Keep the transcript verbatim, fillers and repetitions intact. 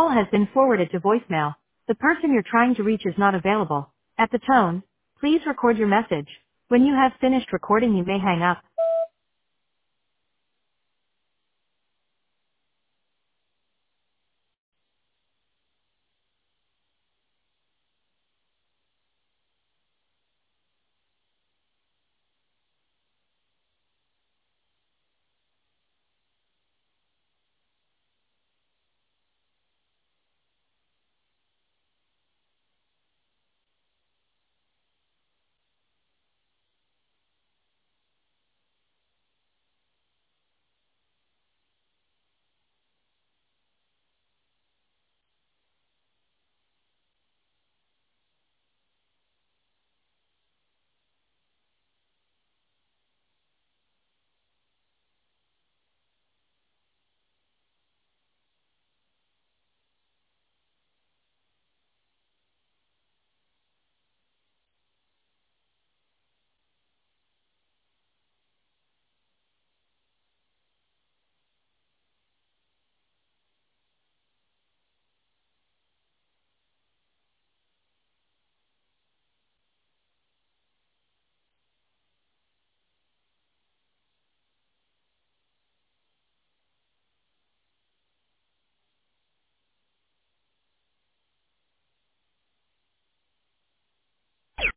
call has been forwarded to voicemail. The person you're trying to reach is not available. At the tone, please record your message. When you have finished recording, you may hang up.